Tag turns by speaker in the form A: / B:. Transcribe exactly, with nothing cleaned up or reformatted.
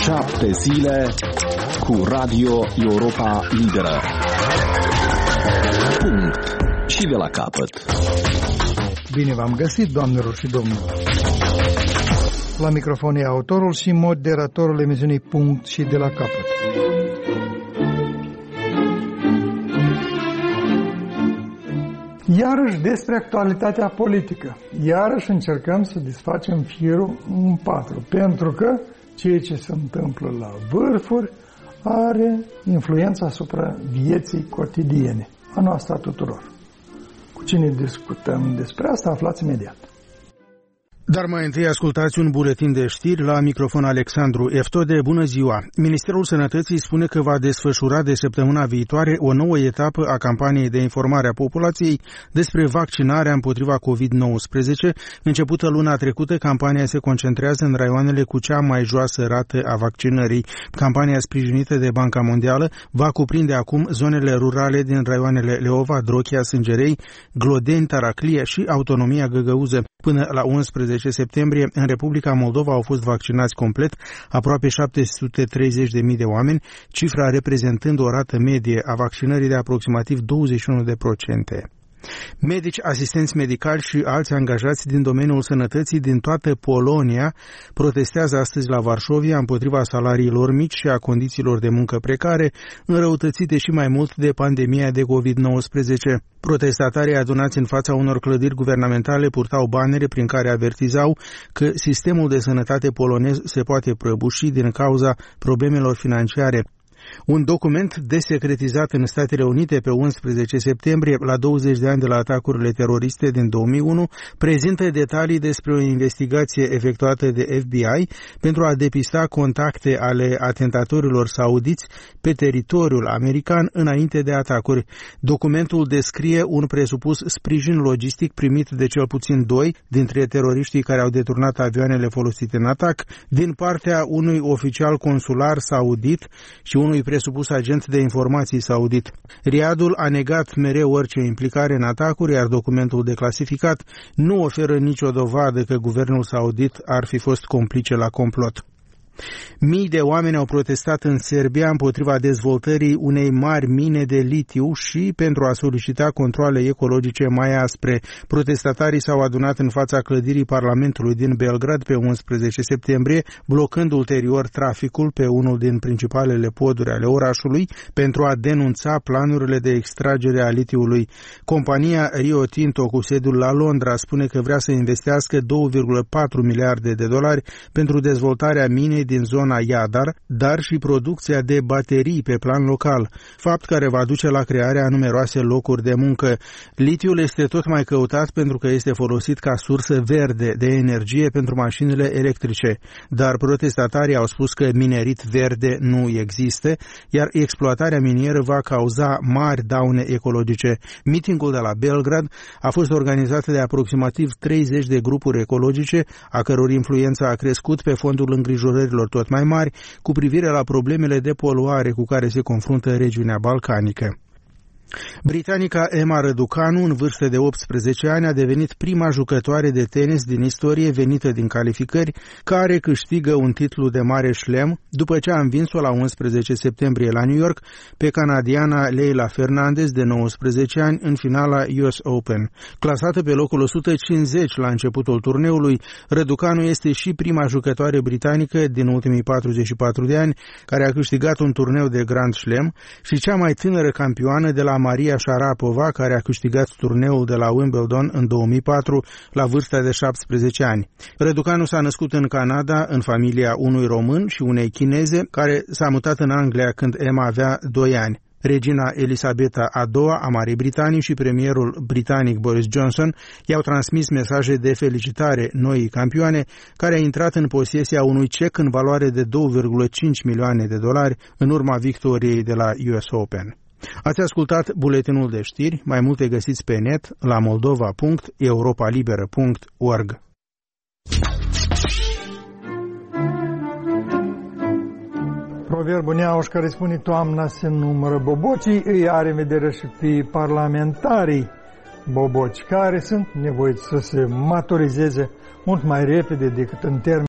A: Șapte zile cu Radio Europa Liberă. Punct. Și de la capăt.
B: Bine v-am găsit, doamnelor și domnilor. La microfon e autorul și moderatorul emisiunii Punct și de la capăt. Iarăși despre actualitatea politică. Iarăși încercăm să desfacem firul în patru, pentru că ceea ce se întâmplă la vârfuri are influență asupra vieții cotidiene, a noastră a tuturor. Cu cine discutăm despre asta, aflați imediat.
C: Dar mai întâi ascultați un buletin de știri. La microfon Alexandru Eftode. Bună ziua! Ministerul Sănătății spune că va desfășura de săptămâna viitoare o nouă etapă a campaniei de informare a populației despre vaccinarea împotriva covid nouăsprezece. Începută luna trecută, campania se concentrează în raioanele cu cea mai joasă rată a vaccinării. Campania sprijinită de Banca Mondială va cuprinde acum zonele rurale din raioanele Leova, Drochia, Sângerei, Glodeni, Taraclie și Autonomia Găgăuză. Până la unsprezece septembrie, în Republica Moldova au fost vaccinați complet aproape șapte sute treizeci de mii de oameni, cifra reprezentând o rată medie a vaccinării de aproximativ douăzeci și unu la sută. Medici, asistenți medicali și alți angajați din domeniul sănătății din toată Polonia protestează astăzi la Varșovia împotriva salariilor mici și a condițiilor de muncă precare, înrăutățite și mai mult de pandemia de covid nouăsprezece. Protestatarii adunați în fața unor clădiri guvernamentale purtau banere prin care avertizau că sistemul de sănătate polonez se poate prăbuși din cauza problemelor financiare. Un document desecretizat în Statele Unite pe unsprezece septembrie, la douăzeci de ani de la atacurile teroriste din două mii unu, prezintă detalii despre o investigație efectuată de F B I pentru a depista contacte ale atentatorilor saudiți pe teritoriul american înainte de atacuri. Documentul descrie un presupus sprijin logistic primit de cel puțin doi dintre teroriștii care au deturnat avioanele folosite în atac, din partea unui oficial consular saudit și unui presupus agent de informații saudit. Riadul a negat mereu orice implicare în atacuri, iar documentul declasificat nu oferă nicio dovadă că guvernul saudit ar fi fost complice la complot. Mii de oameni au protestat în Serbia împotriva dezvoltării unei mari mine de litiu și pentru a solicita controale ecologice mai aspre. Protestatarii s-au adunat în fața clădirii Parlamentului din Belgrad pe unsprezece septembrie, blocând ulterior traficul pe unul din principalele poduri ale orașului pentru a denunța planurile de extragere a litiului. Compania Rio Tinto, cu sediul la Londra, spune că vrea să investească două virgulă patru miliarde de dolari pentru dezvoltarea minei din zona Iadar, dar și producția de baterii pe plan local, fapt care va duce la crearea a numeroase locuri de muncă. Litiul este tot mai căutat pentru că este folosit ca sursă verde de energie pentru mașinile electrice, dar protestatarii au spus că minerit verde nu există, iar exploatarea minieră va cauza mari daune ecologice. Mitingul de la Belgrad a fost organizat de aproximativ treizeci de grupuri ecologice, a căror influență a crescut pe fondul îngrijorărilor tot mai mari cu privire la problemele de poluare cu care se confruntă regiunea balcanică. Britanica Emma Răducanu, în vârstă de optsprezece ani, a devenit prima jucătoare de tenis din istorie venită din calificări care câștigă un titlu de mare șlem după ce a învins-o la unsprezece septembrie la New York pe canadiana Leylah Fernandez de nouăsprezece ani în finala U S Open. Clasată pe locul o sută cincizeci la începutul turneului, Răducanu este și prima jucătoare britanică din ultimii patruzeci și patru de ani care a câștigat un turneu de Grand Slam și cea mai tânără campioană de la Maria Sharapova, care a câștigat turneul de la Wimbledon în două mii patru la vârsta de șaptesprezece ani. Răducanu s-a născut în Canada în familia unui român și unei chineze care s-a mutat în Anglia când Emma avea doi ani. Regina Elisabeta a doua a Marii Britanii și premierul britanic Boris Johnson i-au transmis mesaje de felicitare noii campioane, care a intrat în posesia unui cec în valoare de două virgulă cinci milioane de dolari în urma victoriei de la U S Open. Ați ascultat buletinul de știri, mai multe găsiți pe net la moldova punct europa liberă punct org.
B: Proverbul neauș care spune toamna se numără bobocii, îi are în vedere și pe parlamentarii boboci, care sunt nevoiți să se maturizeze mult mai repede decât în termen